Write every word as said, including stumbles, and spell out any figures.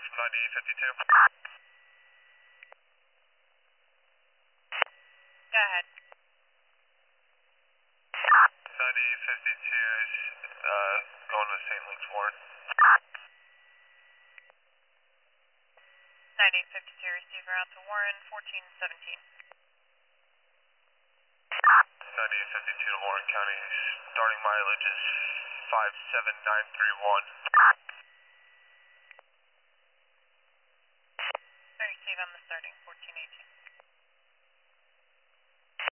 from ninety fifty-two. Go ahead. ninety fifty-two is uh, going to Saint Luke's Warren. ninety fifty-two, receiver out to Warren, fourteen seventeen. ninety fifty-two to Warren County, starting mileage is five seven nine three one. I receive on the starting, fourteen eighteen.